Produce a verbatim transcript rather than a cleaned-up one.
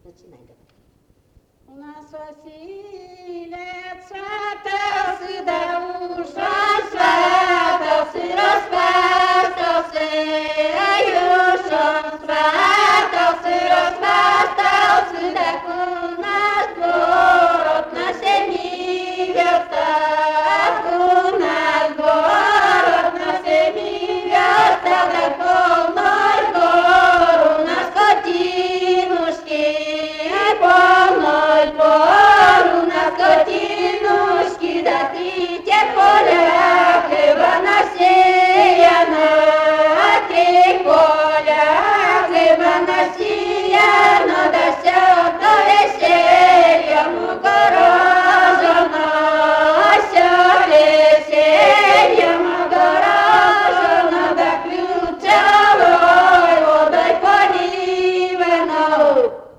Начинай, говори. У нас осілеться теси, де уша светоси, розпестоси, юшом светоси, розпестоси, де у нас город на семі вірстах, у нас город на семі вірстах, де повной гору на скотинушки, повной гору на скотинушки, да ты те поля хлеба насеяна, ты поля хлеба насеяна, да ся то весельем огорожена, ся весельем огорожена, да ключовой водой поливена.